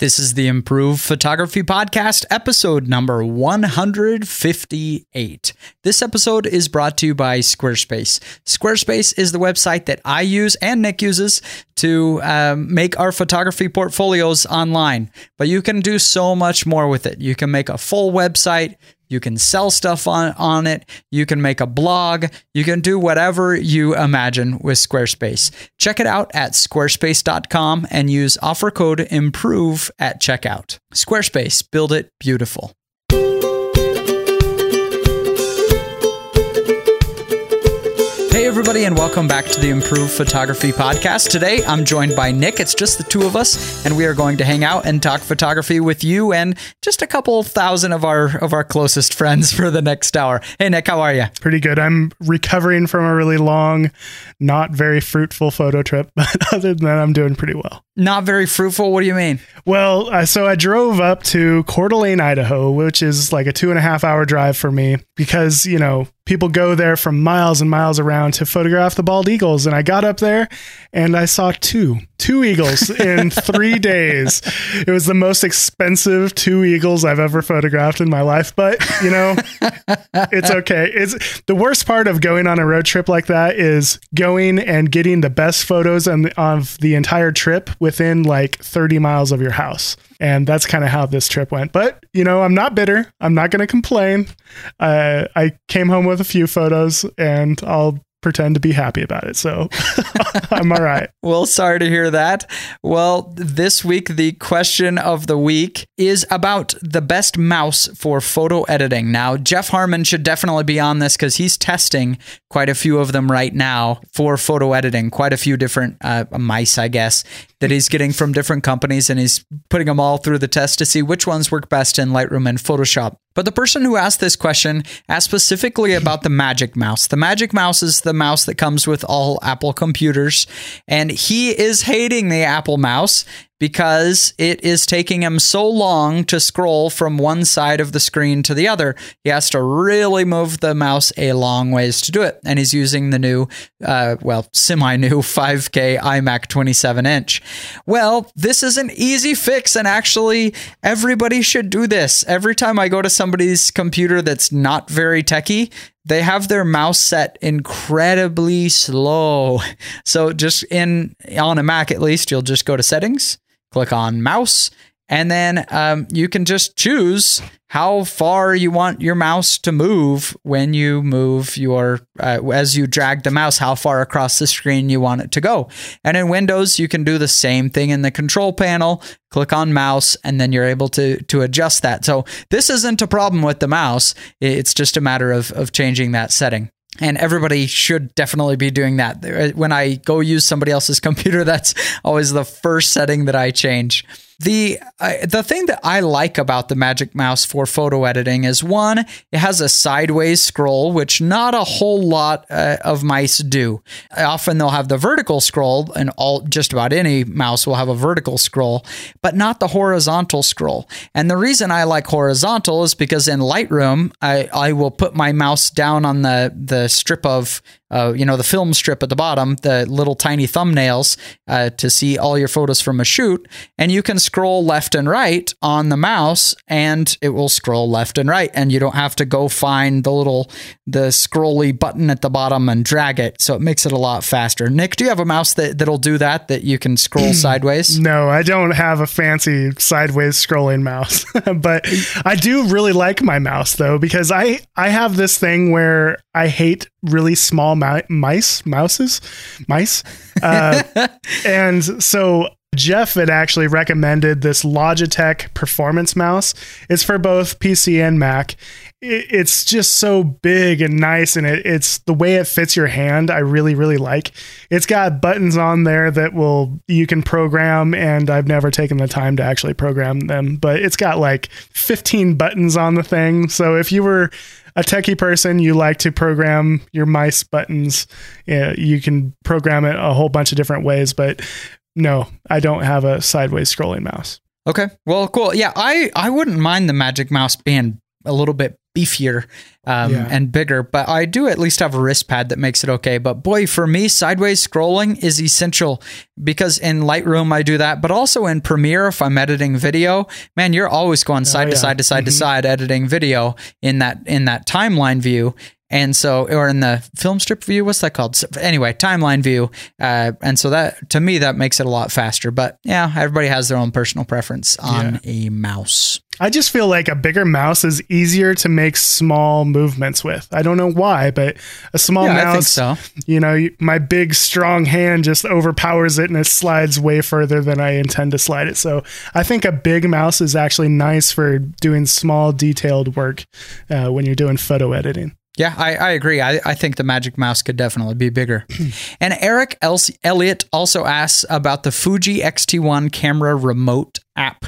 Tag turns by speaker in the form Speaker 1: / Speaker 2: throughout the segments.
Speaker 1: This is the Improve Photography Podcast, episode number 158. This episode is brought to you by Squarespace. Squarespace is the website that I use and Nick uses to make our photography portfolios online. But you can do so much more with it. You can make a full website. You can sell stuff on it. You can make a blog. You can do whatever you imagine with Squarespace. Check it out at squarespace.com and use offer code IMPROVE at checkout. Squarespace, build it beautiful. Hey everybody, and welcome back to the Improve Photography Podcast. Today, I'm joined by Nick. It's just the two of us, and we are going to hang out and talk photography with you and just a couple thousand of our closest friends for the next hour. Hey Nick, how are you?
Speaker 2: Pretty good. I'm recovering from a really long, not very fruitful photo trip, but other than that, I'm doing pretty well.
Speaker 1: Not very fruitful? What do you mean?
Speaker 2: Well, so I drove up to Coeur d'Alene, Idaho, which is like a 2.5 hour drive for me because, you know, people go there from miles and miles around to photograph the bald eagles. And I got up there and I saw two eagles in 3 days. It was the most expensive 2 eagles I've ever photographed in my life. But, you know, it's okay. It's the worst part of going on a road trip like that is going and getting the best photos of the entire trip within like 30 miles of your house. And that's kind of how this trip went. But, you know, I'm not bitter. I'm not going to complain. I came home with a few photos and I'll pretend to be happy about it. So I'm all right.
Speaker 1: Well, sorry to hear that. Well, this week, the question of the week is about the best mouse for photo editing. Now, Jeff Harmon should definitely be on this because he's testing quite a few of them right now for photo editing, quite a few different mice, I guess, that he's getting from different companies, and he's putting them all through the test to see which ones work best in Lightroom and Photoshop. But the person who asked this question asked specifically about the Magic Mouse. The Magic Mouse is the mouse that comes with all Apple computers, and he is hating the Apple mouse because it is taking him so long to scroll from one side of the screen to the other. He has to really move the mouse a long ways to do it. And he's using the new, semi-new 5K iMac 27-inch. Well, this is an easy fix, and actually everybody should do this. Every time I go to somebody's computer that's not very techie, they have their mouse set incredibly slow. So just on a Mac, at least, you'll just go to Settings, click on Mouse, and then you can just choose how far you want your mouse to move when you move your, as you drag the mouse, how far across the screen you want it to go. And in Windows, you can do the same thing in the control panel, click on Mouse, and then you're able to adjust that. So this isn't a problem with the mouse. It's just a matter of changing that setting. And everybody should definitely be doing that. When I go use somebody else's computer, that's always the first setting that I change. The thing that I like about the Magic Mouse for photo editing is, one, it has a sideways scroll, which not a whole lot of mice do. Often they'll have the vertical scroll, and just about any mouse will have a vertical scroll, but not the horizontal scroll. And the reason I like horizontal is because in Lightroom, I will put my mouse down on the strip of the film strip at the bottom, the little tiny thumbnails to see all your photos from a shoot. And you can scroll left and right on the mouse and it will scroll left and right. And you don't have to go find the scrolly button at the bottom and drag it. So it makes it a lot faster. Nick, do you have a mouse that'll do that you can scroll sideways?
Speaker 2: No, I don't have a fancy sideways scrolling mouse, but I do really like my mouse though, because I have this thing where I hate really small mice. And so Jeff had actually recommended this Logitech Performance mouse. It's for both PC and Mac. It's just so big and nice, and it's the way it fits your hand. I really, really like. It's got buttons on there that you can program, and I've never taken the time to actually program them, but it's got like 15 buttons on the thing. So if you were a techie person, you like to program your mice buttons, you can program it a whole bunch of different ways, but no, I don't have a sideways scrolling mouse.
Speaker 1: Okay. Well, cool. Yeah, I wouldn't mind the Magic Mouse being a little bit beefier and bigger, but I do at least have a wrist pad that makes it okay. But boy, for me, sideways scrolling is essential because in Lightroom I do that, but also in Premiere, if I'm editing video, man, you're always going side to side to side to side editing video in that timeline view. And so, or in the film strip view, what's that called? Anyway, timeline view. And so that, to me, that makes it a lot faster. But yeah, everybody has their own personal preference on a mouse.
Speaker 2: I just feel like a bigger mouse is easier to make small movements with. I don't know why, but a small mouse,
Speaker 1: I think
Speaker 2: so. My big, strong hand just overpowers it and it slides way further than I intend to slide it. So I think a big mouse is actually nice for doing small, detailed work when you're doing photo editing.
Speaker 1: Yeah, I agree. I think the Magic Mouse could definitely be bigger. And Eric Elliott also asks about the Fuji X-T1 camera remote app.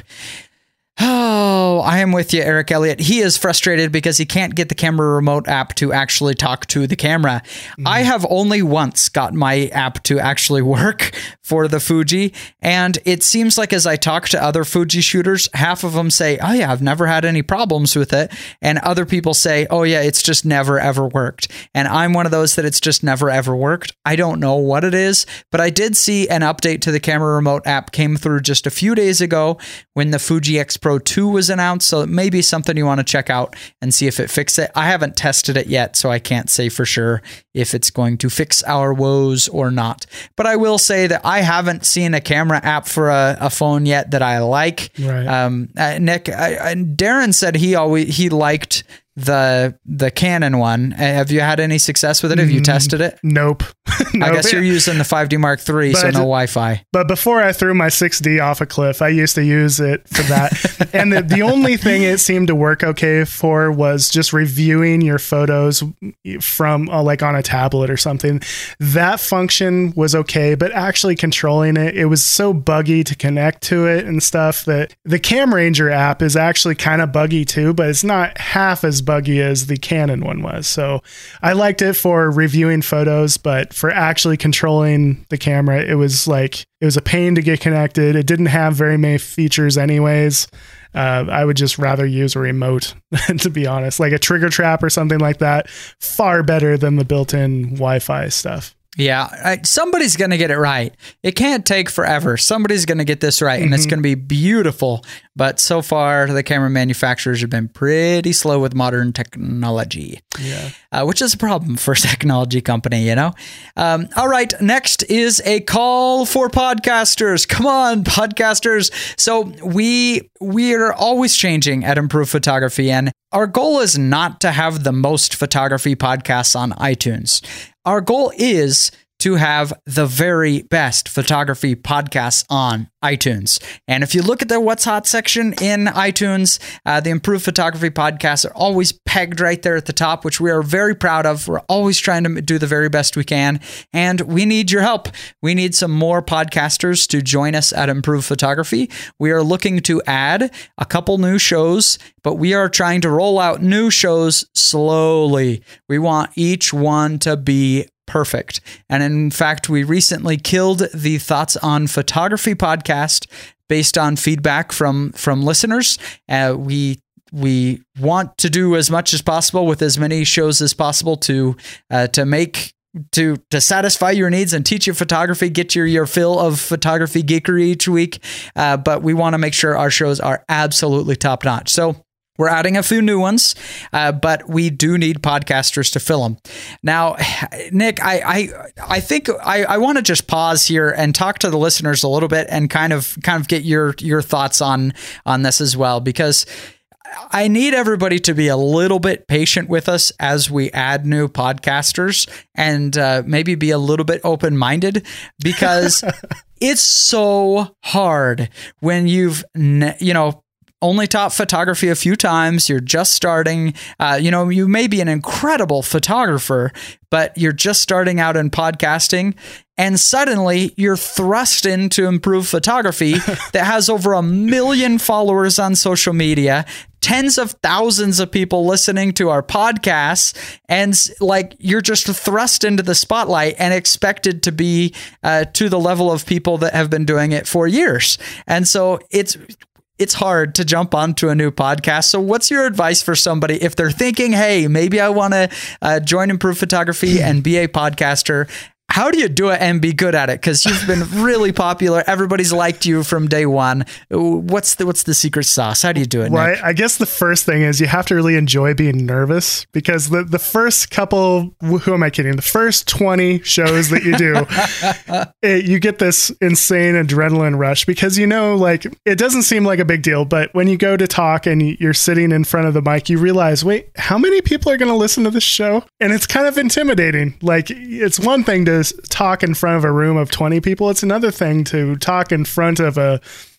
Speaker 1: Oh, I am with you, Eric Elliott. He is frustrated because he can't get the camera remote app to actually talk to the camera. I have only once got my app to actually work for the Fuji, and it seems like as I talk to other Fuji shooters, half of them say, oh yeah, I've never had any problems with it, and other people say, oh yeah, it's just never ever worked. And I'm one of those that it's just never ever worked. I don't know what it is, but I did see an update to the camera remote app came through just a few days ago when the Fuji X Pro 2 was announced, so it may be something you want to check out and see if it fixes it. I haven't tested it yet, so I can't say for sure if it's going to fix our woes or not. But I will say that I haven't seen a camera app for a phone yet that I like.
Speaker 2: Right.
Speaker 1: Nick, Darren said he liked the Canon one. Have you had any success with it? Have you tested it?
Speaker 2: Nope.
Speaker 1: I guess you're using the 5D Mark III, so no Wi-Fi.
Speaker 2: But before I threw my 6D off a cliff, I used to use it for that. And the only thing it seemed to work okay for was just reviewing your photos from like on a tablet or something. That function was okay, but actually controlling it was so buggy to connect to it and stuff that the Cam Ranger app is actually kind of buggy too, but it's not half as buggy as the Canon one was. So I liked it for reviewing photos, but for actually controlling the camera, it was a pain to get connected. It didn't have very many features anyways. I would just rather use a remote, to be honest, like a trigger trap or something like that. Far better than the built-in Wi-Fi stuff.
Speaker 1: Yeah, somebody's going to get it right. It can't take forever. Somebody's going to get this right, and it's going to be beautiful. But so far, the camera manufacturers have been pretty slow with modern technology, which is a problem for a technology company, you know? All right, next is a call for podcasters. Come on, podcasters. So we are always changing at Improved Photography, and our goal is not to have the most photography podcasts on iTunes. Our goal is to have the very best photography podcasts on iTunes. And if you look at the What's Hot section in iTunes, the Improved Photography podcasts are always pegged right there at the top, which we are very proud of. We're always trying to do the very best we can. And we need your help. We need some more podcasters to join us at Improved Photography. We are looking to add a couple new shows, but we are trying to roll out new shows slowly. We want each one to be perfect. And in fact, we recently killed the Thoughts on Photography podcast based on feedback from listeners. We want to do as much as possible with as many shows as possible to satisfy your needs and teach you photography, get your fill of photography geekery each week. But we want to make sure our shows are absolutely top notch. So we're adding a few new ones, but we do need podcasters to fill them. Now, Nick, I think I want to just pause here and talk to the listeners a little bit and kind of get your thoughts on this as well, because I need everybody to be a little bit patient with us as we add new podcasters and maybe be a little bit open-minded, because it's so hard when you've, only taught photography a few times. You're just starting, you may be an incredible photographer, but you're just starting out in podcasting, and suddenly you're thrust into Improved Photography that has over 1 million followers on social media, tens of thousands of people listening to our podcasts, and you're just thrust into the spotlight and expected to be to the level of people that have been doing it for years. And so it's hard to jump onto a new podcast. So what's your advice for somebody if they're thinking, hey, maybe I want to join Improve Photography and be a podcaster? How do you do it and be good at it? Because you've been really popular. Everybody's liked you from day one. What's the secret sauce? How do you do it, Nick?
Speaker 2: Well, I guess the first thing is you have to really enjoy being nervous, because the first couple, who am I kidding? The first 20 shows that you do, you get this insane adrenaline rush because, like, it doesn't seem like a big deal, but when you go to talk and you're sitting in front of the mic, you realize, wait, how many people are going to listen to this show? And it's kind of intimidating. Like, it's one thing to talk in front of a room of 20 people. It's another thing to talk in front of a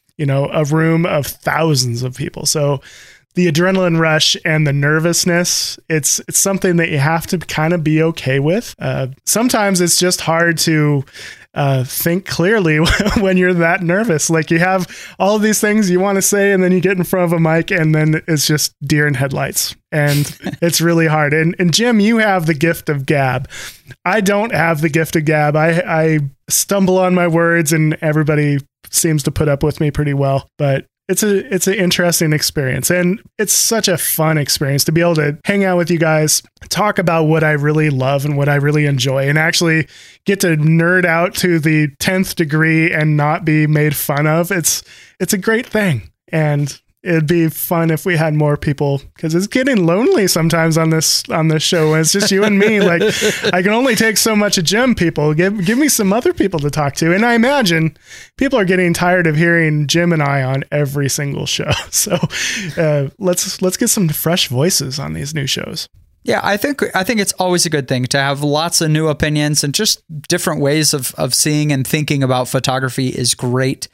Speaker 2: room of thousands of people. So the adrenaline rush and the nervousness, it's something that you have to kind of be okay with. Sometimes it's just hard to think clearly when you're that nervous. Like, you have all of these things you want to say, and then you get in front of a mic, and then it's just deer in headlights, and it's really hard. And Jim, you have the gift of gab. I don't have the gift of gab. I stumble on my words, and everybody seems to put up with me pretty well, but it's an interesting experience, and it's such a fun experience to be able to hang out with you guys, talk about what I really love and what I really enjoy, and actually get to nerd out to the 10th degree and not be made fun of. It's a great thing, and it'd be fun if we had more people, because it's getting lonely sometimes on this show. It's just you and me. Like, I can only take so much of Jim. People, give me some other people to talk to. And I imagine people are getting tired of hearing Jim and I on every single show. So let's get some fresh voices on these new shows.
Speaker 1: Yeah, I think it's always a good thing to have lots of new opinions, and just different ways of seeing and thinking about photography is great.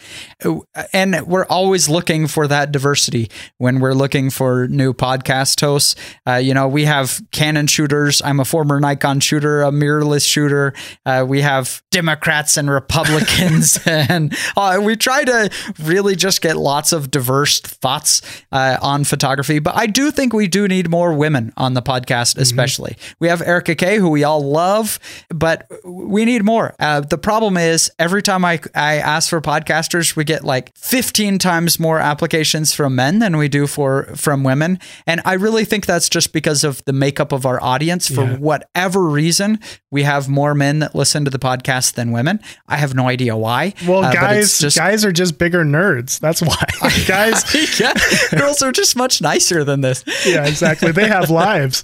Speaker 1: And we're always looking for that diversity when we're looking for new podcast hosts. We have Canon shooters. I'm a former Nikon shooter, a mirrorless shooter. We have Democrats and Republicans, and we try to really just get lots of diverse thoughts on photography. But I do think we do need more women on the podcast. Especially. We have Erica Kay, who we all love, but we need more. The problem is, every time I ask for podcasters, we get like 15 times more applications from men than we do from women. And I really think that's just because of the makeup of our audience. For whatever reason, we have more men that listen to the podcast than women. I have no idea why.
Speaker 2: Well, guys are just bigger nerds. That's why. Guys,
Speaker 1: yeah, girls are just much nicer than this.
Speaker 2: Yeah, exactly. They have lives.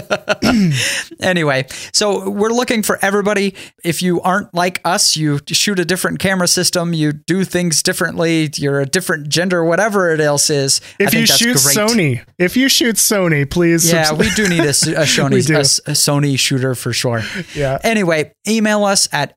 Speaker 1: Anyway, so we're looking for everybody. If you aren't like us, you shoot a different camera system, you do things differently, you're a different gender, whatever it else is.
Speaker 2: If you shoot Sony, please.
Speaker 1: Yeah, we do need a Sony shooter for sure.
Speaker 2: Yeah.
Speaker 1: Anyway, email us at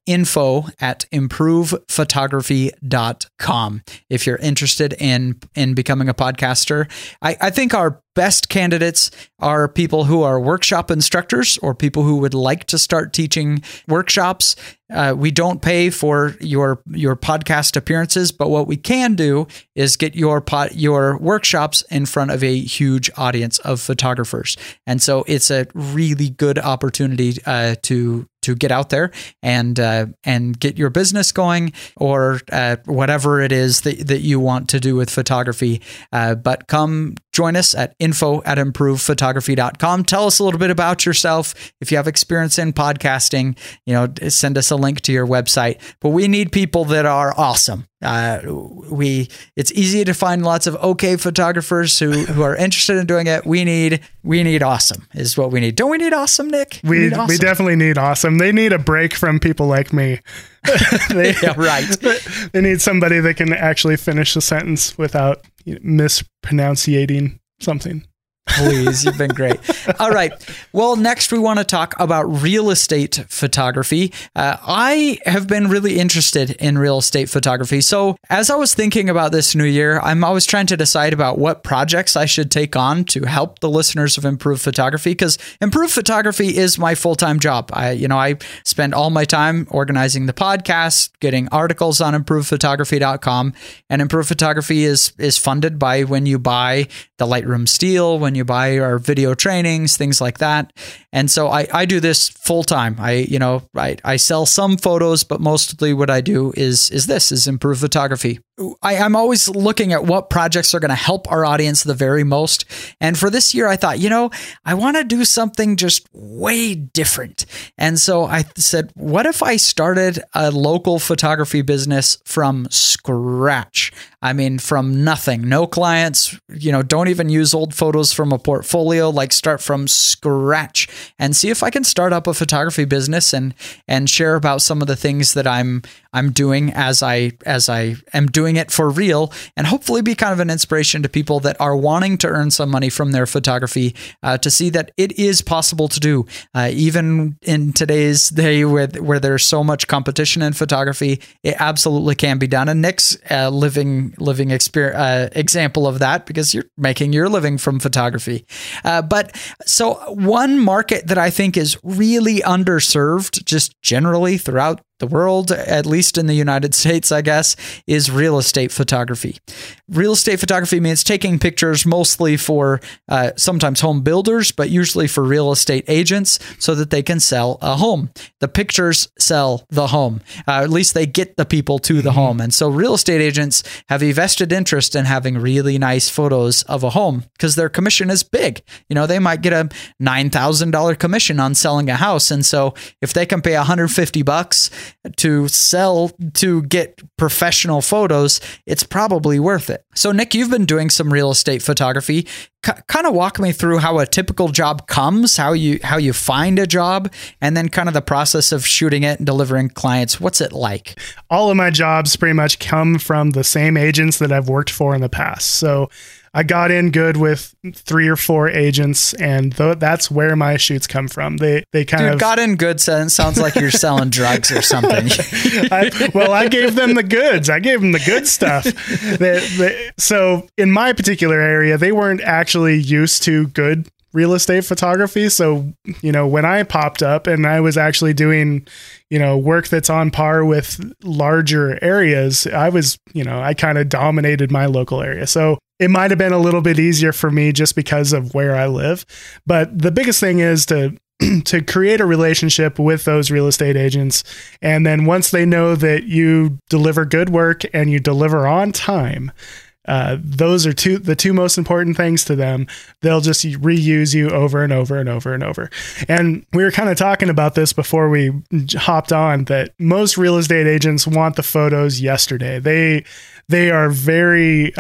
Speaker 1: info@improvephotography.com if you're interested in becoming a podcaster. I think our best candidates are people who are workshop instructors or people who would like to start teaching workshops. We don't pay for your podcast appearances, but what we can do is get your workshops in front of a huge audience of photographers. And so it's a really good opportunity to get out there and get your business going, or whatever it is that you want to do with photography. But come join us at info@improvephotography.com. Tell us a little bit about yourself. If you have experience in podcasting, send us a link to your website. But we need people that are awesome. It's easy to find lots of okay photographers who are interested in doing it. We need awesome is what we need. Don't we need awesome, Nick?
Speaker 2: We definitely need awesome. They need a break from people like me.
Speaker 1: Yeah, right.
Speaker 2: They need somebody that can actually finish the sentence without mispronunciating something.
Speaker 1: Please, you've been great. All right. Well, next we want to talk about real estate photography. I have been really interested in real estate photography. So as I was thinking about this new year, I'm always trying to decide about what projects I should take on to help the listeners of Improve Photography, because Improve Photography is my full-time job. I spend all my time organizing the podcast, getting articles on improvephotography.com, and Improve Photography is funded by when you buy the Lightroom Steel, when you buy our video trainings, things like that. And so I do this full time. I sell some photos, but mostly what I do is Improve Photography. I'm always looking at what projects are going to help our audience the very most. And for this year, I thought, I want to do something just way different. And so I said, what if I started a local photography business from scratch? I mean, from nothing, no clients, don't even use old photos from a portfolio, like start from scratch and see if I can start up a photography business and share about some of the things that I'm doing as I am doing it for real, and hopefully be kind of an inspiration to people that are wanting to earn some money from their photography, to see that it is possible to do, even in today's day where there's so much competition in photography. It absolutely can be done. And Nick's living example of that, because you're making your living from photography. But so one market that I think is really underserved, just generally throughout the world, at least in the United States, I guess, is real estate photography. Real estate photography means taking pictures mostly for sometimes home builders, but usually for real estate agents so that they can sell a home. The pictures sell the home. At least they get the people to the home. And so real estate agents have a vested interest in having really nice photos of a home because their commission is big. They might get a $9,000 commission on selling a house. And so if they can pay $150 to get professional photos, it's probably worth it. So Nick, you've been doing some real estate photography. Kind of walk me through how a typical job comes, how you find a job, and then kind of the process of shooting it and delivering clients. What's it like?
Speaker 2: All of my jobs pretty much come from the same agents that I've worked for in the past. So I got in good with 3 or 4 agents, and that's where my shoots come from. They kind of
Speaker 1: got in good. Sounds like you're selling drugs or something.
Speaker 2: I gave them the goods. I gave them the good stuff. So in my particular area, they weren't actually used to good real estate photography. So, when I popped up and I was actually doing, work that's on par with larger areas, I kind of dominated my local area. So it might have been a little bit easier for me just because of where I live. But the biggest thing is to create a relationship with those real estate agents. And then once they know that you deliver good work and you deliver on time, those are the two most important things to them. They'll just reuse you over and over and over and over. And we were kind of talking about this before we hopped on, that most real estate agents want the photos yesterday. They are very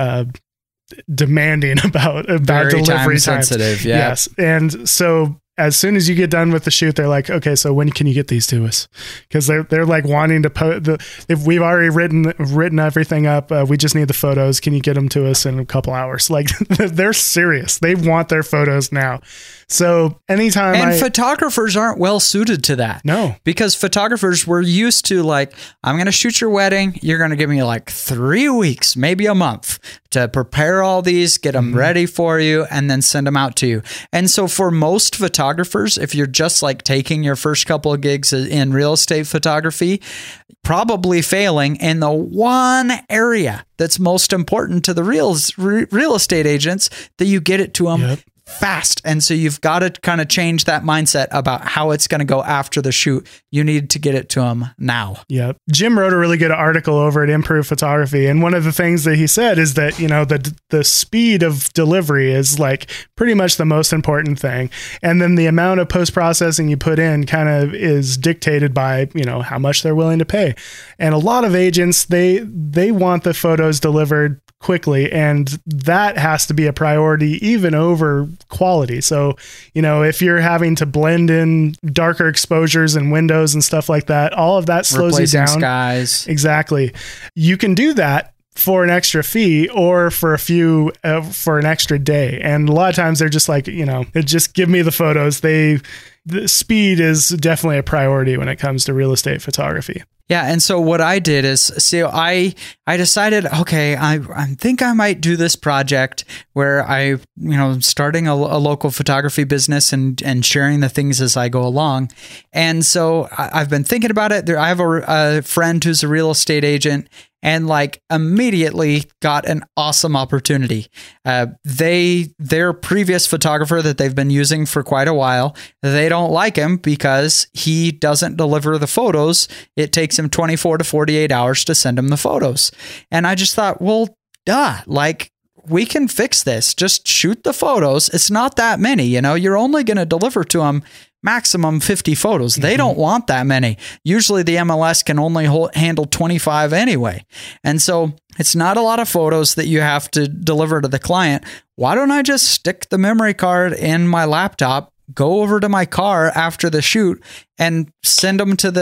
Speaker 2: demanding about very
Speaker 1: time
Speaker 2: delivery
Speaker 1: sensitive. Yeah.
Speaker 2: Yes. And so as soon as you get done with the shoot, they're like, okay, so when can you get these to us? Because they're like wanting to if we've already written everything up, we just need the photos. Can you get them to us in a couple hours? Like they're serious. They want their photos now. So anytime
Speaker 1: photographers aren't well suited to that.
Speaker 2: No,
Speaker 1: because photographers were used to like, I'm going to shoot your wedding. You're going to give me like 3 weeks, maybe a month to prepare all these, get them ready for you, and then send them out to you. And so for most photographers, if you're just like taking your first couple of gigs in real estate photography, probably failing in the one area that's most important to the real estate agents, that you get it to them fast. And so you've got to kind of change that mindset about how it's going to go after the shoot. You need to get it to them now.
Speaker 2: Yeah. Jim wrote a really good article over at Improve Photography. And one of the things that he said is that, the speed of delivery is like pretty much the most important thing. And then the amount of post-processing you put in kind of is dictated by, how much they're willing to pay. And a lot of agents, they want the photos delivered quickly, and that has to be a priority even over quality. So, if you're having to blend in darker exposures and windows and stuff like that, all of that slows you down.
Speaker 1: Skies.
Speaker 2: Exactly. You can do that for an extra fee or for for an extra day. And a lot of times they're just like, just give me the photos. The speed is definitely a priority when it comes to real estate photography.
Speaker 1: Yeah. And so what I did is, I decided, okay, I think I might do this project where starting a local photography business and sharing the things as I go along. And so I've been thinking about it. I have a friend who's a real estate agent, and like immediately got an awesome opportunity. Their previous photographer that they've been using for quite a while, they don't like him because he doesn't deliver the photos. It takes him 24 to 48 hours to send him the photos. And I just thought, well, duh, like, we can fix this. Just shoot the photos. It's not that many, you're only going to deliver to them maximum 50 photos. They don't want that many. Usually the MLS can only handle 25 anyway. And so it's not a lot of photos that you have to deliver to the client. Why don't I just stick the memory card in my laptop, go over to my car after the shoot, and send them to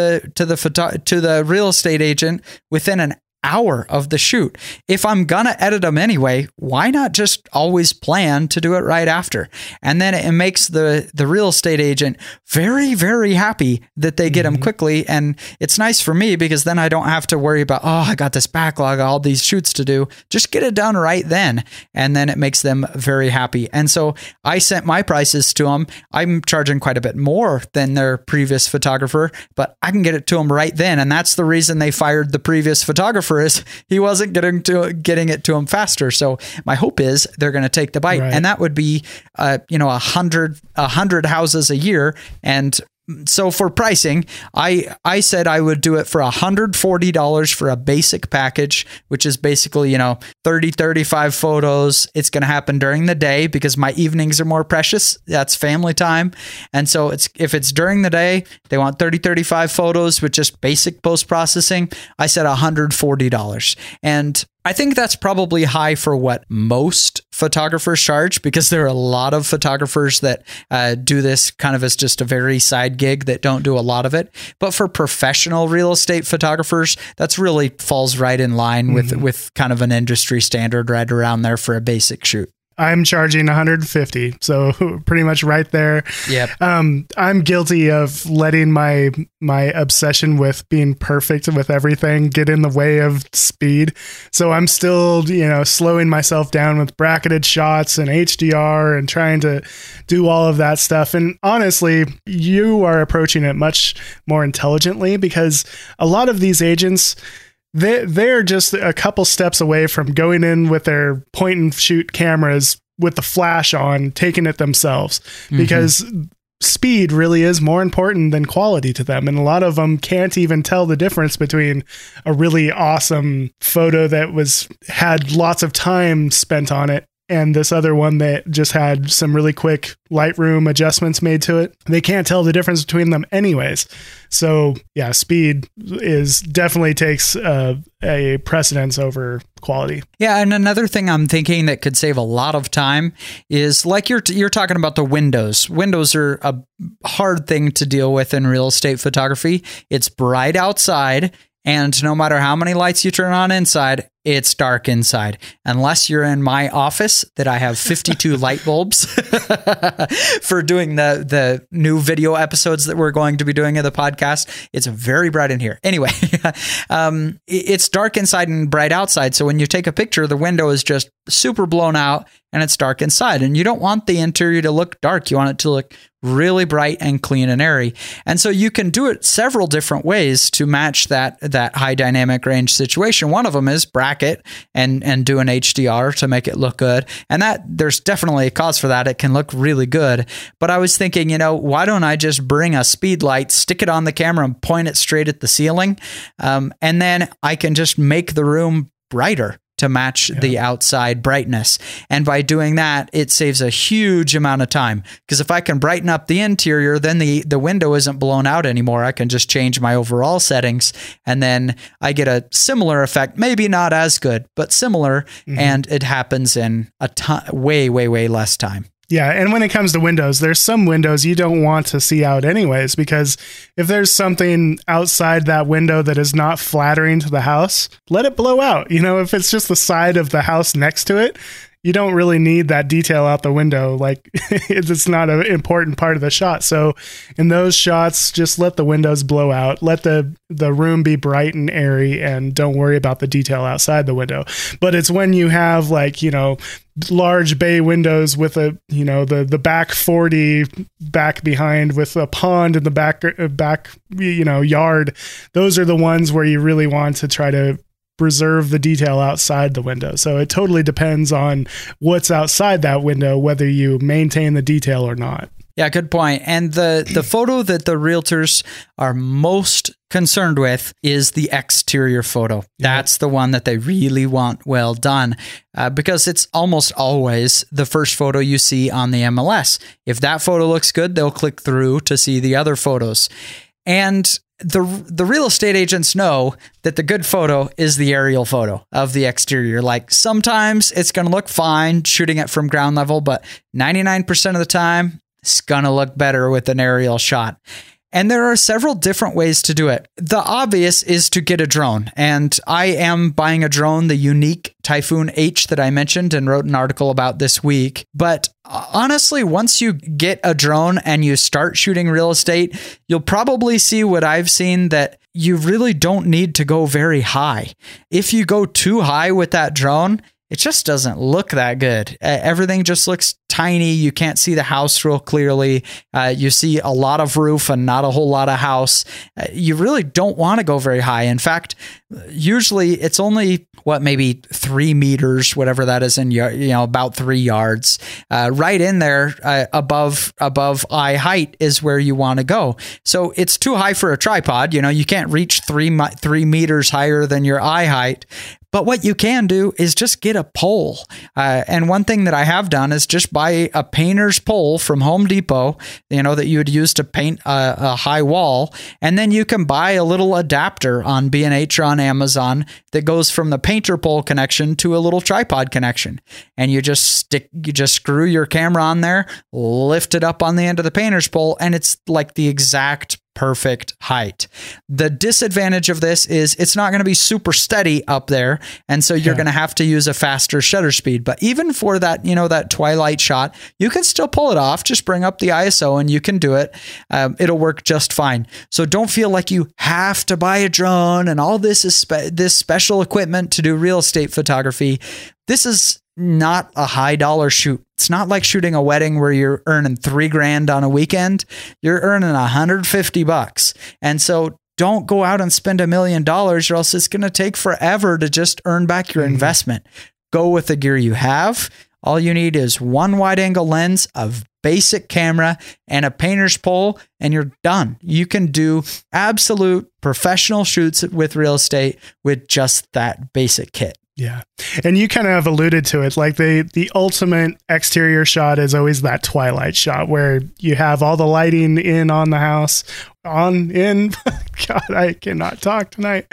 Speaker 1: the real estate agent within an hour of the shoot? If I'm gonna edit them anyway, why not just always plan to do it right after? And then it makes the real estate agent very, very happy that they get them quickly. And it's nice for me because then I don't have to worry about, I got this backlog, all these shoots to do. Just get it done right then. And then it makes them very happy. And so I sent my prices to them. I'm charging quite a bit more than their previous photographer, but I can get it to them right then. And that's the reason they fired the previous photographer, is he wasn't getting it to him faster. So my hope is they're going to take the bite, right. And that would be, 100 houses a year. And so for pricing, I said I would do it for $140 for a basic package, which is basically, 30, 35 photos. It's going to happen during the day because my evenings are more precious. That's family time. And so if it's during the day, they want 30, 35 photos with just basic post-processing. I said $140. And I think that's probably high for what most photographers charge, because there are a lot of photographers that do this kind of as just a very side gig that don't do a lot of it. But for professional real estate photographers, that's really falls right in line with kind of an industry standard right around there for a basic shoot.
Speaker 2: I'm charging $150, so pretty much right there.
Speaker 1: Yep.
Speaker 2: I'm guilty of letting my obsession with being perfect with everything get in the way of speed. So I'm still, slowing myself down with bracketed shots and HDR and trying to do all of that stuff. And honestly, you are approaching it much more intelligently, because a lot of these agents, they're just a couple steps away from going in with their point and shoot cameras with the flash on, taking it themselves, because speed really is more important than quality to them. And a lot of them can't even tell the difference between a really awesome photo that had lots of time spent on it and this other one that just had some really quick Lightroom adjustments made to it. They can't tell the difference between them anyways. So yeah, speed definitely takes a precedence over quality.
Speaker 1: Yeah, and another thing I'm thinking that could save a lot of time is, like you're talking about the windows. Windows are a hard thing to deal with in real estate photography. It's bright outside, and no matter how many lights you turn on inside, it's dark inside. Unless you're in my office that I have 52 light bulbs for doing the new video episodes that we're going to be doing of the podcast. It's very bright in here. Anyway, it's dark inside and bright outside. So when you take a picture, the window is just super blown out and it's dark inside. And you don't want the interior to look dark. You want it to look really bright and clean and airy. And so you can do it several different ways to match that high dynamic range situation. One of them is bracket and do an HDR to make it look good. And that there's definitely a cause for that. It can look really good. But I was thinking, why don't I just bring a speed light, stick it on the camera and point it straight at the ceiling? And then I can just make the room brighter to match the outside brightness. And by doing that, it saves a huge amount of time. Because if I can brighten up the interior, then the window isn't blown out anymore. I can just change my overall settings, and then I get a similar effect. Maybe not as good, but similar. And it happens in a way, way, way less time.
Speaker 2: Yeah, and when it comes to windows, there's some windows you don't want to see out anyways, because if there's something outside that window that is not flattering to the house, let it blow out. If it's just the side of the house next to it, you don't really need that detail out the window. Like, it's not an important part of the shot. So in those shots, just let the windows blow out. Let the room be bright and airy, and don't worry about the detail outside the window. But it's when you have large bay windows with the back 40 back behind with a pond in the back yard. Those are the ones where you really want to try to preserve the detail outside the window. So it totally depends on what's outside that window, whether you maintain the detail or not.
Speaker 1: Yeah, good point. And the photo that the realtors are most concerned with is the exterior photo. That's the one that they really want well done, because it's almost always the first photo you see on the MLS. If that photo looks good, they'll click through to see the other photos. And the real estate agents know that the good photo is the aerial photo of the exterior. Like, sometimes it's going to look fine shooting it from ground level, but 99% of the time, it's going to look better with an aerial shot. And there are several different ways to do it. The obvious is to get a drone. And I am buying a drone, the Yuneec Typhoon H that I mentioned and wrote an article about this week. But honestly, once you get a drone and you start shooting real estate, you'll probably see what I've seen, that you really don't need to go very high. If you go too high with that drone, it just doesn't look that good. Everything just looks tiny. You can't see the house real clearly. You see a lot of roof and not a whole lot of house. You really don't want to go very high. In fact, usually it's only maybe 3 meters, whatever that is in about 3 yards. Right in there, above eye height is where you want to go. So it's too high for a tripod. You can't reach 3 meters higher than your eye height. But what you can do is just get a pole. And one thing that I have done is just buy a painter's pole from Home Depot, that you would use to paint a high wall. And then you can buy a little adapter on B&H or on Amazon that goes from the painter pole connection to a little tripod connection. And you just screw your camera on there, lift it up on the end of the painter's pole, and it's like the exact perfect height. The disadvantage of this is it's not going to be super steady up there. And so you're going to have to use a faster shutter speed. But even for that, that twilight shot, you can still pull it off. Just bring up the ISO and you can do it. It'll work just fine. So don't feel like you have to buy a drone and all this is this special equipment to do real estate photography. This is not a high dollar shoot. It's not like shooting a wedding where you're earning $3,000 on a weekend. You're earning $150. And so don't go out and spend $1 million, or else it's going to take forever to just earn back your investment. Go with the gear you have. All you need is one wide angle lens, a basic camera, and a painter's pole, and you're done. You can do absolute professional shoots with real estate with just that basic kit.
Speaker 2: Yeah. And you kind of have alluded to it. Like the ultimate exterior shot is always that twilight shot where you have all the lighting in on the house God, I cannot talk tonight.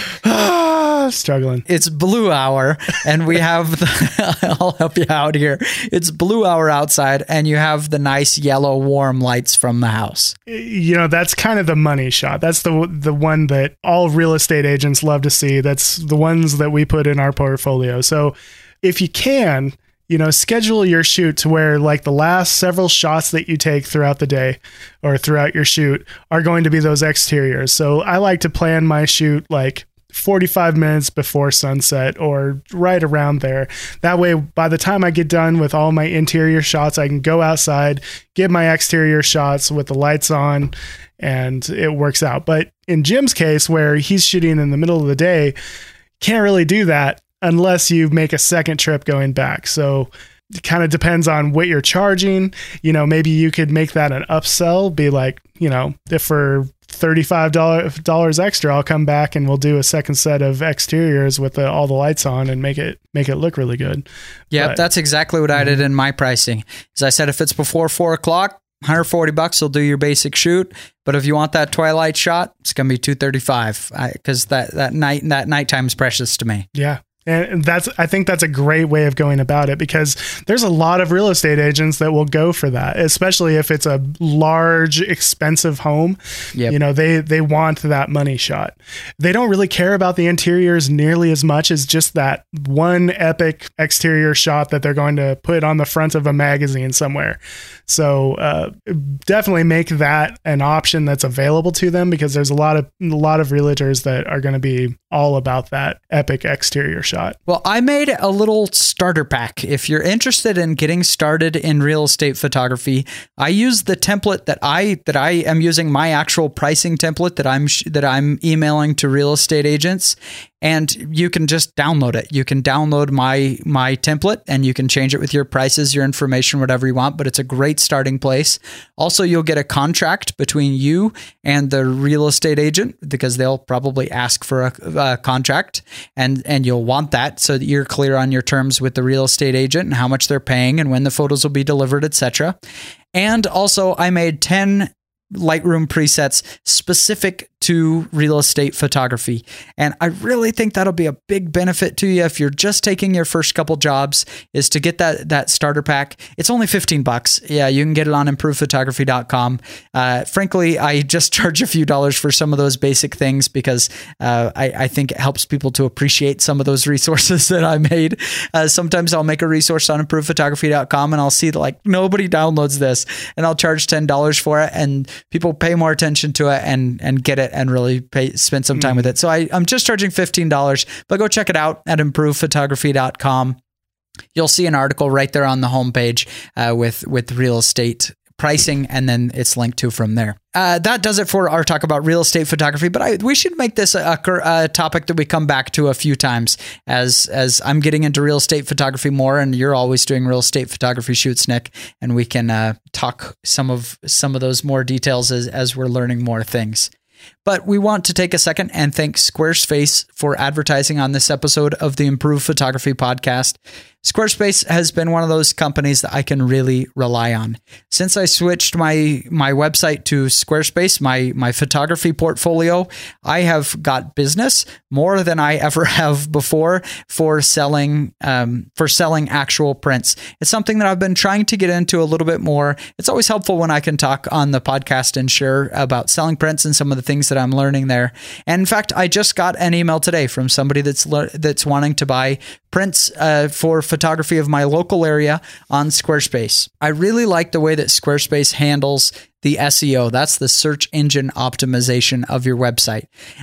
Speaker 2: Struggling.
Speaker 1: It's blue hour and we have I'll help you out here. It's blue hour outside and you have the nice yellow warm lights from the house.
Speaker 2: That's kind of the money shot. That's the one that all real estate agents love to see. That's the ones that we put in our portfolio. So if you can, schedule your shoot to where like the last several shots that you take throughout the day or throughout your shoot are going to be those exteriors. So I like to plan my shoot like 45 minutes before sunset or right around there. That way, by the time I get done with all my interior shots, I can go outside, get my exterior shots with the lights on, and it works out. But in Jim's case, where he's shooting in the middle of the day, can't really do that unless you make a second trip going back. So it kind of depends on what you're charging. Maybe you could make that an upsell, be like, if for $35 extra, I'll come back and we'll do a second set of exteriors with all the lights on and make it look really good.
Speaker 1: Yeah, that's exactly what I did in my pricing. As I said, if it's before 4 o'clock, $140 will do your basic shoot. But if you want that twilight shot, it's going to be $235 because that nighttime is precious to me.
Speaker 2: Yeah. And I think that's a great way of going about it, because there's a lot of real estate agents that will go for that, especially if it's a large, expensive home. Yep. They want that money shot. They don't really care about the interiors nearly as much as just that one epic exterior shot that they're going to put on the front of a magazine somewhere. So definitely make that an option that's available to them, because there's a lot of realtors that are going to be all about that epic exterior shot.
Speaker 1: Well, I made a little starter pack. If you're interested in getting started in real estate photography, I use the template that I am using, my actual pricing template that I'm emailing to real estate agents. and you can just download it. You can download my template and you can change it with your prices, your information, whatever you want, but it's a great starting place. Also, you'll get a contract between you and the real estate agent because they'll probably ask for a contract, and you'll want that so that you're clear on your terms with the real estate agent and how much they're paying and when the photos will be delivered, etc. And also, I made 10 Lightroom presets specific to real estate photography. And I really think that'll be a big benefit to you if you're just taking your first couple jobs, is to get that starter pack. It's only $15. Yeah, you can get it on improvephotography.com. Frankly, I just charge a few dollars for some of those basic things because I think it helps people to appreciate some of those resources that I made. Sometimes I'll make a resource on improvephotography.com and I'll see that like nobody downloads this, and I'll charge $10 for it, and people pay more attention to it and get it and really spend some time with it. So I'm just charging $15, but go check it out at improvephotography.com. You'll see an article right there on the homepage with real estate pricing, and then it's linked to from there. That does it for our talk about real estate photography, but we should make this a topic that we come back to a few times as I'm getting into real estate photography more, and you're always doing real estate photography shoots, Nick, and we can talk some of those more details as we're learning more things. But we want to take a second and thank Squarespace for advertising on this episode of the Improve Photography podcast. Squarespace has been one of those companies that I can really rely on. Since I switched my website to Squarespace, my photography portfolio, I have got business more than I ever have before for selling actual prints. It's something that I've been trying to get into a little bit more. It's always helpful when I can talk on the podcast and share about selling prints and some of the things that I'm learning there. And in fact, I just got an email today from somebody that's wanting to buy prints for photography of my local area on Squarespace. I really like the way that Squarespace handles the SEO. That's the search engine optimization of your website.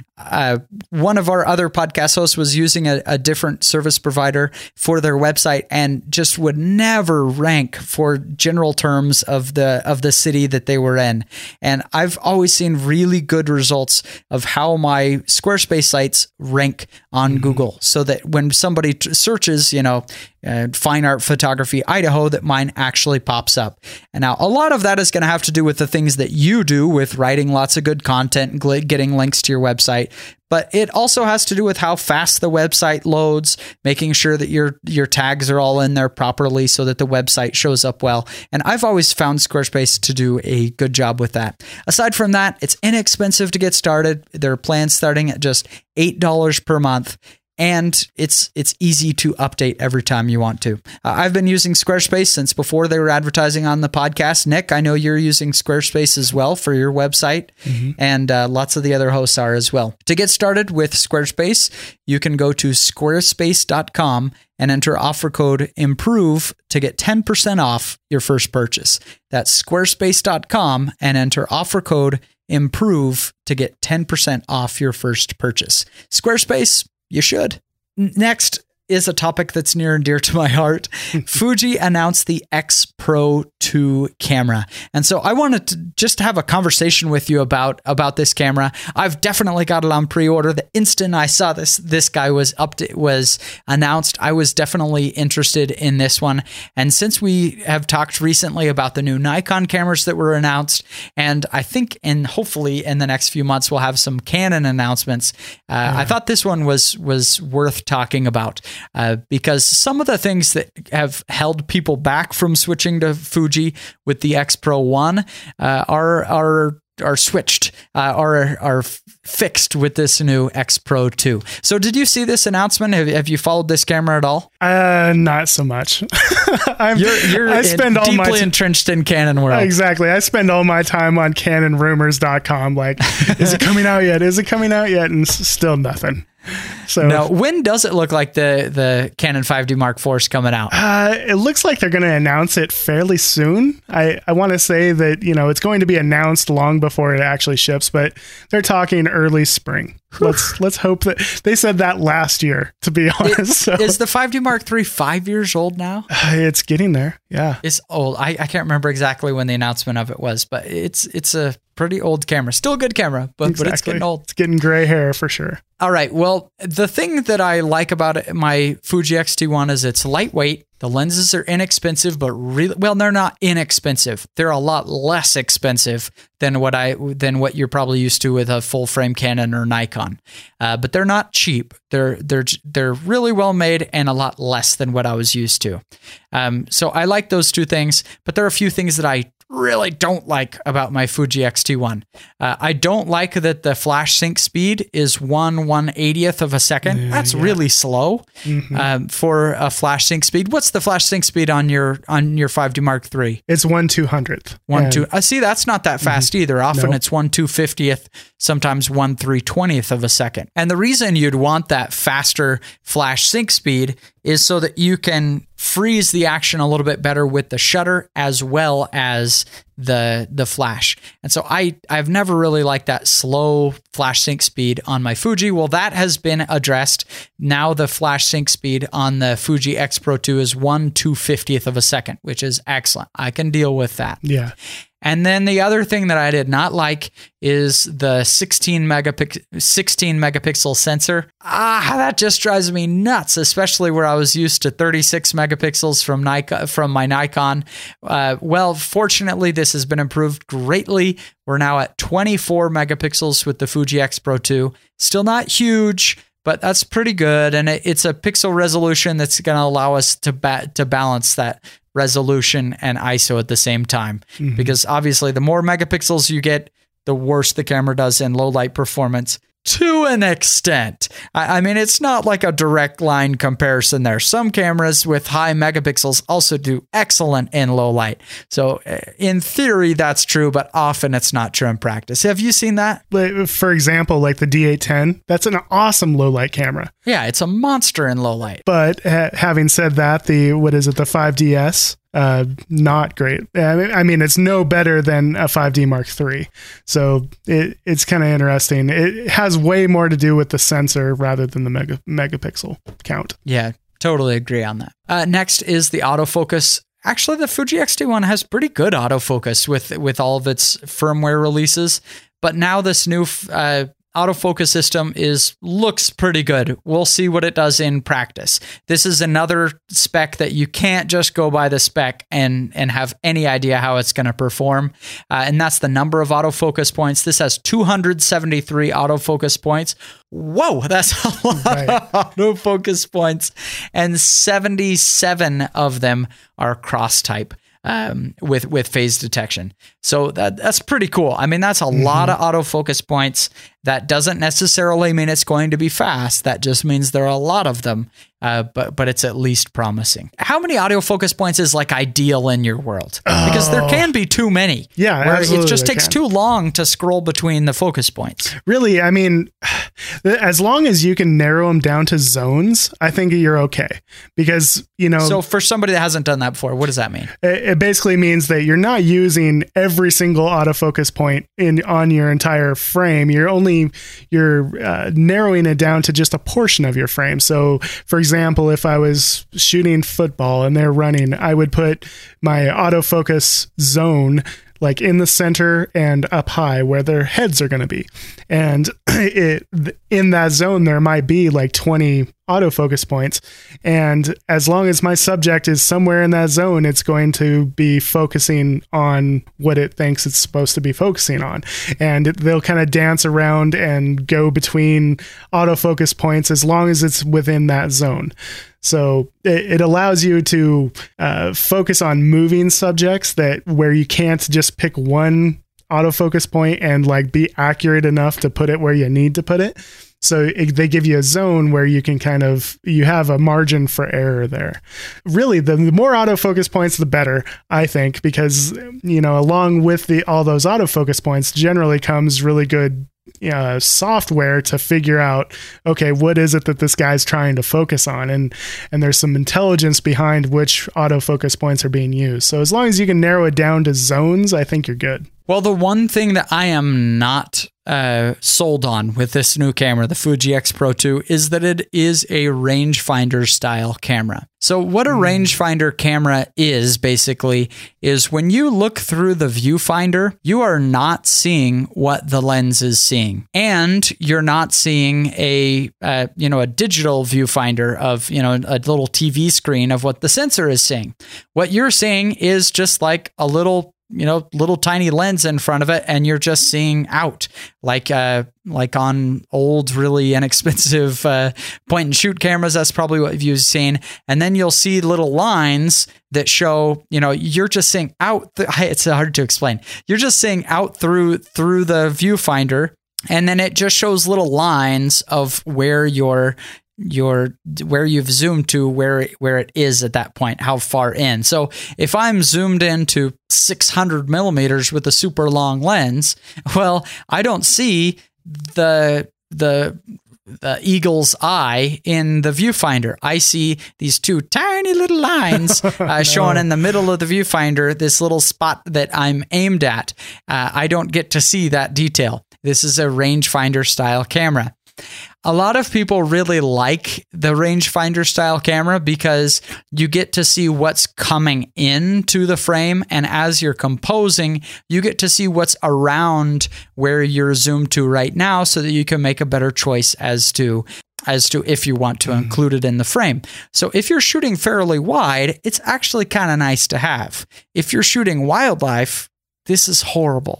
Speaker 1: One of our other podcast hosts was using a different service provider for their website and just would never rank for general terms of the city that they were in. And I've always seen really good results of how my Squarespace sites rank on Google, so that when somebody searches, fine art photography Idaho, that mine actually pops up. And now a lot of that is going to have to do with the things that you do with writing lots of good content and getting links to your website. But it also has to do with how fast the website loads, making sure that your tags are all in there properly so that the website shows up well. And I've always found Squarespace to do a good job with that. Aside from that, it's inexpensive to get started. There are plans starting at just $8 per month. And it's easy to update every time you want to. I've been using Squarespace since before they were advertising on the podcast. Nick, I know you're using Squarespace as well for your website, and lots of the other hosts are as well. To get started with Squarespace, you can go to squarespace.com and enter offer code IMPROVE to get 10% off your first purchase. That's squarespace.com and enter offer code IMPROVE to get 10% off your first purchase. Squarespace, you should. Next is a topic that's near and dear to my heart. Fuji announced the X Pro 2 camera. And so I wanted to just have a conversation with you about this camera. I've definitely got it on pre-order. The instant I saw this guy was announced, I was definitely interested in this one. And since we have talked recently about the new Nikon cameras that were announced, and I think hopefully in the next few months we'll have some Canon announcements, I thought this one was worth talking about. Because some of the things that have held people back from switching to Fuji with the X Pro 1 are switched, are fixed with this new X Pro 2. So did you see this announcement? Have you followed this camera at all?
Speaker 2: Not so much.
Speaker 1: I spend deeply entrenched in Canon world.
Speaker 2: Exactly. I spend all my time on CanonRumors.com. Like, is it coming out yet? Is it coming out yet? And still nothing. So
Speaker 1: now, when does it look like the Canon 5D Mark IV is coming out?
Speaker 2: It looks like they're going to announce it fairly soon. I want to say that, it's going to be announced long before it actually ships, but they're talking early spring. Let's hope that they said that last year, to be honest.
Speaker 1: Is the 5D Mark III 5 years old now?
Speaker 2: It's getting there. Yeah.
Speaker 1: It's old. I can't remember exactly when the announcement of it was, but it's a pretty old camera. Still a good camera, but it's getting old.
Speaker 2: It's getting gray hair for sure.
Speaker 1: All right. Well, the thing that I like about my Fuji X-T1 is it's lightweight. The lenses are inexpensive, but really, well, they're not inexpensive. They're a lot less expensive than what you're probably used to with a full frame Canon or Nikon. But they're not cheap. They're really well made and a lot less than what I was used to. So I like those two things, but there are a few things that I really don't like about my Fuji X-T1. I don't like that the flash sync speed is 1/180th of a second. That's really slow for a flash sync speed. What's the flash sync speed on your 5D Mark III?
Speaker 2: It's 1/200th.
Speaker 1: 1/2. See, that's not that fast either. Often it's 1/250th, sometimes 1/320th of a second. And the reason you'd want that faster flash sync speed is so that you can freeze the action a little bit better with the shutter as well as the flash. And so I've never really liked that slow flash sync speed on my Fuji. Well, that has been addressed. Now the flash sync speed on the Fuji X Pro 2 is 1/250th of a second, which is excellent. I can deal with that.
Speaker 2: Yeah.
Speaker 1: And then the other thing that I did not like is the 16 megapixel sensor. That just drives me nuts, especially where I was used to 36 megapixels from my Nikon. Well, fortunately, this has been improved greatly. We're now at 24 megapixels with the Fuji X Pro 2. Still not huge, but that's pretty good. And it's a pixel resolution that's going to allow us to balance that resolution and ISO at the same time. Because obviously the more megapixels you get, the worse the camera does in low light performance to an extent. I mean, it's not like a direct line comparison there. Some cameras with high megapixels also do excellent in low light. So in theory, that's true, but often it's not true in practice. Have you seen that?
Speaker 2: For example, like the D810, that's an awesome low light camera.
Speaker 1: Yeah, it's a monster in low light.
Speaker 2: But having said that, the 5DS, not great. I mean, it's no better than a 5D Mark III. So it's kind of interesting. It has way more to do with the sensor rather than the megapixel count.
Speaker 1: Yeah, totally agree on that. Next is the autofocus. Actually, the Fuji X-T1 has pretty good autofocus with all of its firmware releases. But now this new autofocus system looks pretty good. We'll see what it does in practice. This is another spec that you can't just go by the spec and have any idea how it's going to perform. And that's the number of autofocus points. This has 273 autofocus points. Whoa, that's a lot of autofocus points. And 77 of them are cross type. With phase detection. So that's pretty cool. I mean, that's a lot of autofocus points. That doesn't necessarily mean it's going to be fast. That just means there are a lot of them, but it's at least promising. How many autofocus points is like ideal in your world? Because there can be too many.
Speaker 2: Yeah,
Speaker 1: where
Speaker 2: absolutely.
Speaker 1: it just takes too long to scroll between the focus points.
Speaker 2: Really, I mean, as long as you can narrow them down to zones, I think you're okay. Because,
Speaker 1: So for somebody that hasn't done that before, what does that mean?
Speaker 2: It basically means that you're not using every single autofocus point on your entire frame. You're narrowing it down to just a portion of your frame. So, for example, if I was shooting football and they're running, I would put my autofocus zone like in the center and up high where their heads are going to be. And in that zone, there might be like 20 autofocus points. And as long as my subject is somewhere in that zone, it's going to be focusing on what it thinks it's supposed to be focusing on. And they'll kind of dance around and go between autofocus points as long as it's within that zone. So it allows you to focus on moving subjects where you can't just pick one autofocus point and like be accurate enough to put it where you need to put it. So they give you a zone where you can you have a margin for error there. Really, the more autofocus points, the better, I think, because, along with all those autofocus points generally comes really good software to figure out, okay, what is it that this guy's trying to focus on? And there's some intelligence behind which autofocus points are being used. So as long as you can narrow it down to zones, I think you're good.
Speaker 1: Well, the one thing that I am not sold on with this new camera, the Fuji X Pro 2, is that it is a rangefinder style camera. So what a rangefinder camera is basically is when you look through the viewfinder, you are not seeing what the lens is seeing, and you're not seeing a digital viewfinder of a little TV screen of what the sensor is seeing. What you're seeing is just like a little tiny lens in front of it, and you're just seeing out like on old, really inexpensive point and shoot cameras. That's probably what you've seen. And then you'll see little lines that show, you're just seeing out. It's hard to explain. You're just seeing out through the viewfinder, and then it just shows little lines of where you've zoomed to, where it is at that point, how far in. So if I'm zoomed into 600 millimeters with a super long lens, well, I don't see the eagle's eye in the viewfinder. I see these two tiny little lines showing in the middle of the viewfinder, this little spot that I'm aimed at. I don't get to see that detail. This is a rangefinder style camera. A lot of people really like the rangefinder style camera because you get to see what's coming into the frame, and as you're composing, you get to see what's around where you're zoomed to right now so that you can make a better choice as to if you want to include it in the frame. So if you're shooting fairly wide, it's actually kind of nice to have. If you're shooting wildlife, this is horrible.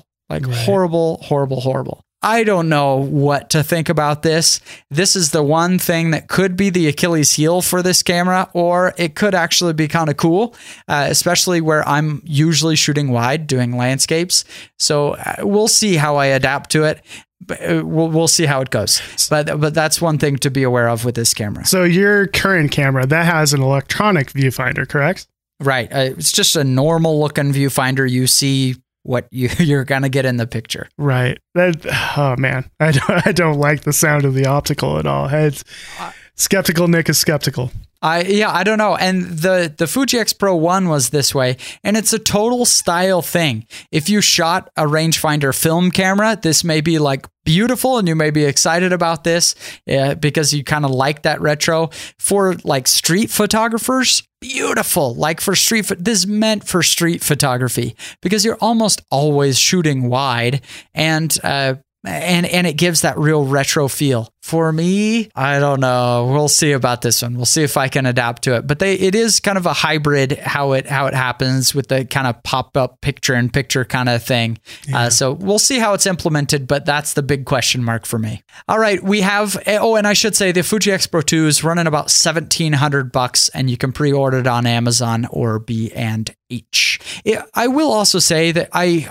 Speaker 1: Horrible. I don't know what to think about this. This is the one thing that could be the Achilles heel for this camera, or it could actually be kind of cool, especially where I'm usually shooting wide, doing landscapes. So we'll see how I adapt to it. We'll see how it goes. But that's one thing to be aware of with this camera.
Speaker 2: So your current camera, that has an electronic viewfinder, correct?
Speaker 1: Right. It's just a normal looking viewfinder. You see what you're gonna get in the picture.
Speaker 2: Right. Oh man, I don't like the sound of the optical at all. Skeptical Nick is skeptical.
Speaker 1: I don't know. And the Fuji X Pro 1 was this way, and it's a total style thing. If you shot a rangefinder film camera, this may be like beautiful and you may be excited about this because you kind of like that retro. For like street photographers, beautiful. Like for this is meant for street photography because you're almost always shooting wide, and it gives that real retro feel. For me, I don't know. We'll see about this one. We'll see if I can adapt to it. But it is kind of a hybrid how it happens with the kind of pop-up picture-in-picture kind of thing. Yeah. So we'll see how it's implemented, but that's the big question mark for me. All right, we have, and I should say the Fuji X Pro 2 is running about $1,700, and you can pre-order it on Amazon or B&H. I will also say that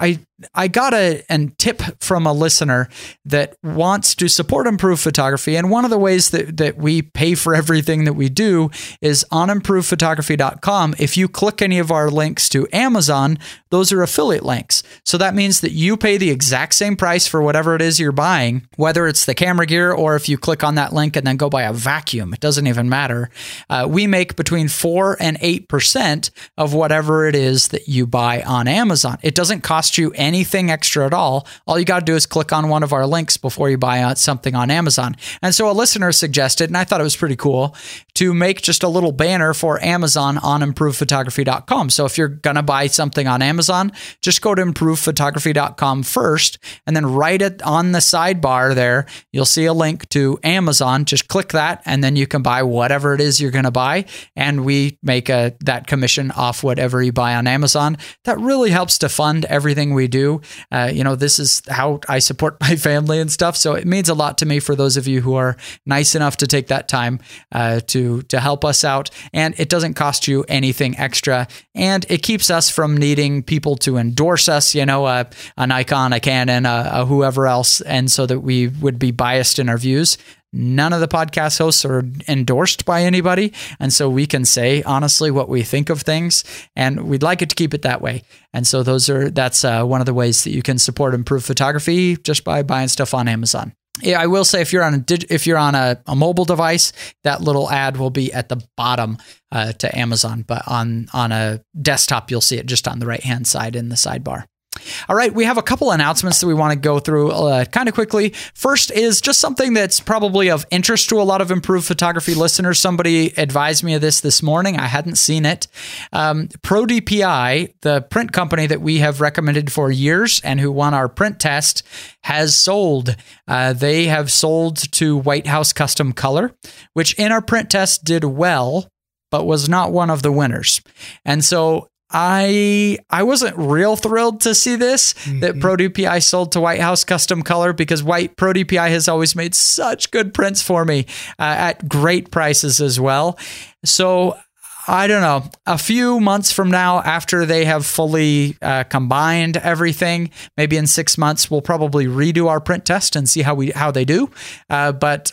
Speaker 1: I got a tip from a listener that wants to support improved photography. And one of the ways that we pay for everything that we do is on improvedphotography.com. If you click any of our links to Amazon, those are affiliate links. So that means that you pay the exact same price for whatever it is you're buying, whether it's the camera gear or if you click on that link and then go buy a vacuum. It doesn't even matter. We make between 4 and 8% of whatever it is that you buy on Amazon. It doesn't cost you anything extra at all. All you got to do is click on one of our links before you buy something on Amazon. And so a listener suggested, and I thought it was pretty cool, to make just a little banner for Amazon on improvedphotography.com. So if you're going to buy something on Amazon, just go to improvedphotography.com first, and then right on the sidebar there, you'll see a link to Amazon. Just click that, and then you can buy whatever it is you're going to buy, and we make that commission off whatever you buy on Amazon. That really helps to fund everything we do. This is how I support my family and stuff, so it means a lot to me for those of you who are nice enough to take that time to help us out. And it doesn't cost you anything extra, and it keeps us from needing people to endorse us, a Nikon, a Canon, whoever else, and so that we would be biased in our views. None of the podcast hosts are endorsed by anybody, and so we can say honestly what we think of things, and we'd like it to keep it that way. And so that's one of the ways that you can support improved photography, just by buying stuff on Amazon. Yeah, I will say if you're on a mobile device, that little ad will be at the bottom to Amazon, but on a desktop you'll see it just on the right hand side in the sidebar. All right, we have a couple announcements that we want to go through kind of quickly. First is just something that's probably of interest to a lot of Improved Photography listeners. Somebody advised me of this morning. I hadn't seen it. ProDPI, the print company that we have recommended for years and who won our print test, has sold. They have sold to White House Custom Color, which in our print test did well, but was not one of the winners. And so I wasn't real thrilled to see this, that ProDPI sold to White House Custom Color, because ProDPI has always made such good prints for me at great prices as well. So I don't know, a few months from now, after they have fully combined everything, maybe in 6 months, we'll probably redo our print test and see how they do. But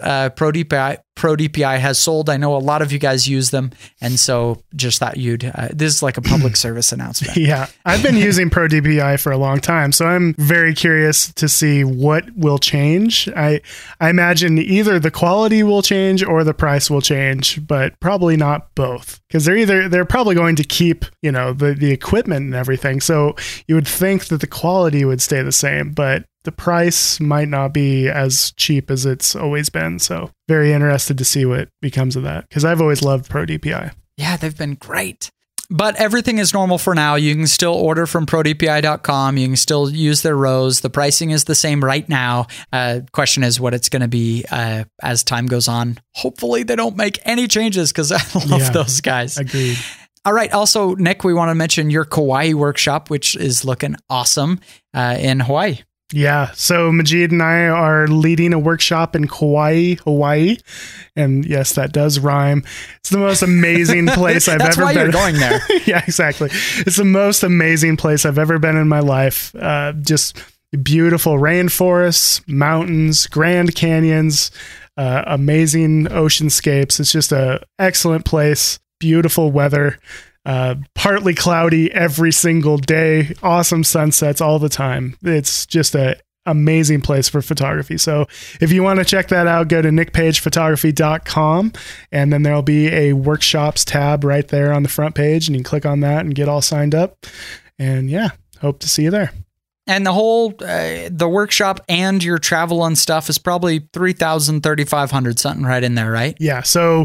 Speaker 1: ProDPI has sold. I know a lot of you guys use them, and so just thought this is like a public service announcement.
Speaker 2: Yeah, I've been using ProDPI for a long time, so I'm very curious to see what will change. I imagine either the quality will change or the price will change, but probably not both, because they're probably going to keep, the equipment and everything. So you would think that the quality would stay the same, but the price might not be as cheap as it's always been. So very interested to see what becomes of that, because I've always loved ProDPI.
Speaker 1: Yeah, they've been great. But everything is normal for now. You can still order from ProDPI.com. You can still use their rows. The pricing is the same right now. Question is what it's going to be as time goes on. Hopefully they don't make any changes, because I love those guys.
Speaker 2: Agreed.
Speaker 1: All right. Also, Nick, we want to mention your Kauai workshop, which is looking awesome in Hawaii.
Speaker 2: Yeah. So Majid and I are leading a workshop in Kauai, Hawaii. And yes, that does rhyme. It's the most amazing place I've ever been.
Speaker 1: That's why you're going there.
Speaker 2: Yeah, exactly. It's the most amazing place I've ever been in my life. Just beautiful rainforests, mountains, Grand Canyons, amazing oceanscapes. It's just an excellent place. Beautiful weather. Partly cloudy every single day, awesome sunsets all the time. It's just an amazing place for photography. So if you want to check that out, go to nickpagephotography.com, and then there'll be a workshops tab right there on the front page, and you can click on that and get all signed up. And yeah, hope to see you there.
Speaker 1: And the whole, the workshop and your travel and stuff is probably $3,000, $3,500, something right in there, right?
Speaker 2: Yeah. So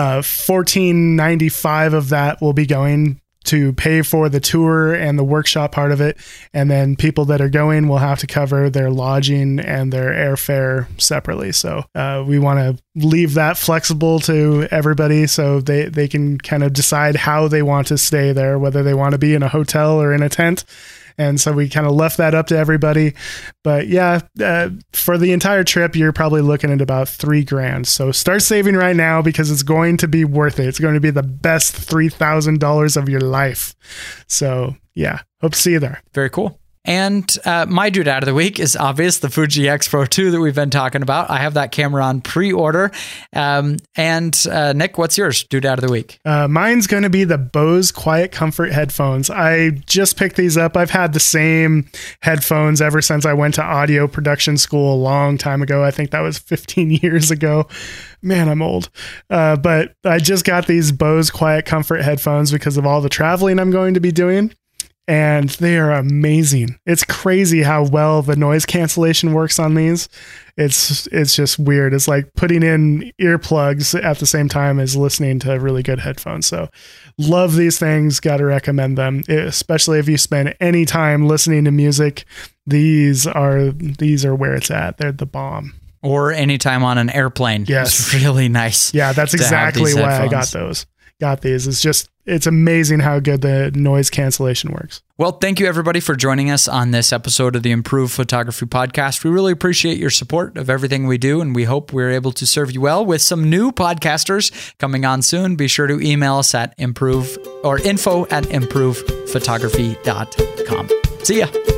Speaker 2: $1,495 of that will be going to pay for the tour and the workshop part of it. And then people that are going will have to cover their lodging and their airfare separately. So we want to leave that flexible to everybody, so they can kind of decide how they want to stay there, whether they want to be in a hotel or in a tent. And so we kind of left that up to everybody. But yeah, for the entire trip, you're probably looking at about $3,000. So start saving right now, because it's going to be worth it. It's going to be the best $3,000 of your life. So yeah, hope to see you there.
Speaker 1: Very cool. And my doodad of the week is obvious, the Fuji X Pro 2 that we've been talking about. I have that camera on pre-order. And Nick, what's yours, doodad of the week?
Speaker 2: Mine's going to be the Bose Quiet Comfort headphones. I just picked these up. I've had the same headphones ever since I went to audio production school a long time ago. I think that was 15 years ago. Man, I'm old. But I just got these Bose Quiet Comfort headphones because of all the traveling I'm going to be doing. And they are amazing. It's crazy how well the noise cancellation works on these. It's just weird. It's like putting in earplugs at the same time as listening to really good headphones. So love these things. Got to recommend them, especially if you spend any time listening to music. These are where it's at. They're the bomb.
Speaker 1: Or anytime on an airplane.
Speaker 2: Yes.
Speaker 1: It's really nice.
Speaker 2: Yeah, that's exactly why I got those. Got these. It's amazing how good the noise cancellation works.
Speaker 1: Well, thank you everybody for joining us on this episode of the Improved Photography Podcast. We really appreciate your support of everything we do, and we hope we're able to serve you well with some new podcasters coming on soon. Be sure to email us at info@improvephotography.com. See ya.